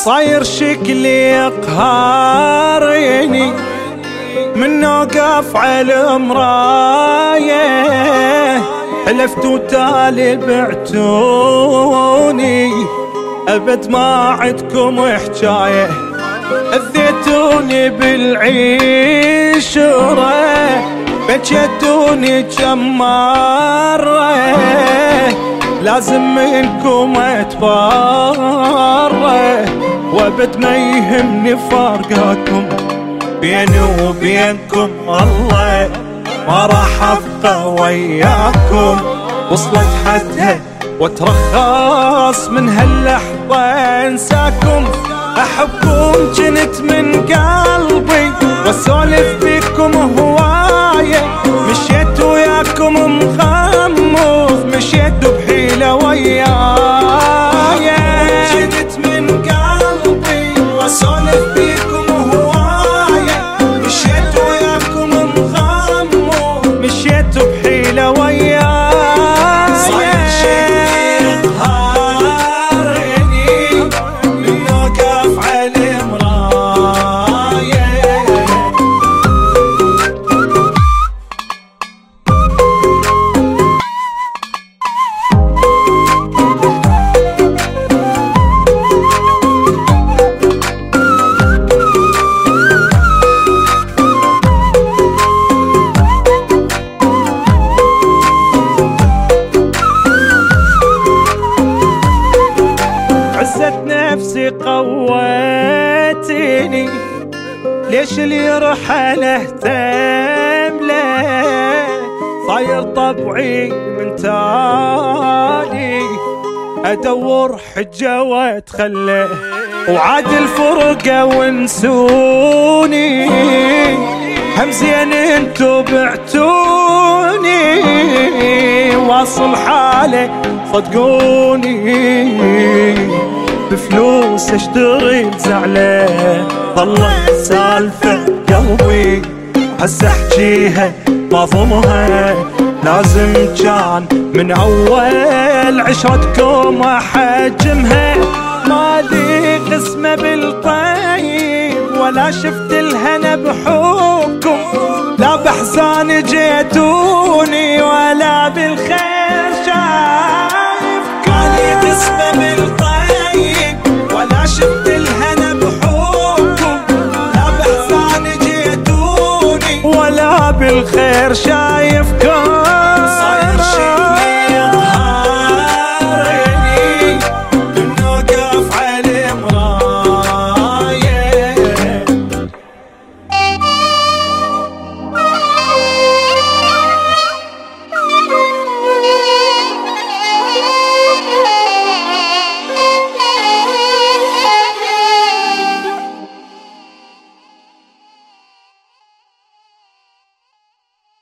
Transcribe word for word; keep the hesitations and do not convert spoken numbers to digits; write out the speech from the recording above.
صاير شكلي قهاريني من وقف على مرايه، حلفت وتالي بعتوني أبد ما عدكم حجاية، أذيتوني بالعشرة بجيتوني جمارة، لازم منكم اتبارى وابد ما يهمني فارقاكم، بيني وبينكم الله ما راح ابقى وياكم، وصلت حدها واترخص من هاللحظة انساكم، احبكم جنت من قلبي واسولف بيكم هواية، مشيت وياكم مغمض مشيت بحيلة ويايا، جنت من قلبي واسولف بيكم هواية، مشيت وياكم مغمض مشيت بحيلة ويايا، صاير شي قهرني من وقف على مرايا. عزت نفسي قوتني، ليش اللي يرحل اهتم له، صاير طبعي من تالي ادور حجة واتخلى، وعاد الفرقة ونسوني، هم زين انتو بعتوني، واصل حالي صدقوني، بفلوس اشتري زعله، ظلت سالفة قلبي هسه احجيها ما ضمها، لازم كان من اول عشرتكم احجمها، مالي قسمة بالطيب ولا شفت الهنا بحبكم، لا بحزان جيتوني ولا بالخير شايف، مالي قسمة بالطيب ولا شفت الهنا بحبكم، لا بحزان جيتوني ولا بالخير شايفكم.